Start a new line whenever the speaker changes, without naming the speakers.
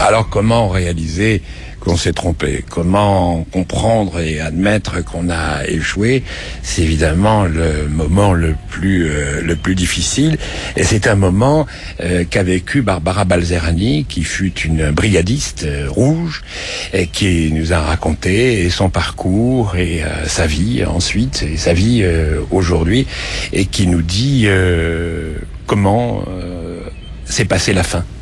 Alors comment réaliser qu'on s'est trompé? Comment comprendre et admettre qu'on a échoué? C'est évidemment le moment le plus difficile. Et c'est un moment qu'a vécu Barbara Balzerani, qui fut une brigadiste rouge, et qui nous a raconté son parcours et sa vie ensuite, et sa vie aujourd'hui, et qui nous dit comment s'est passée la fin.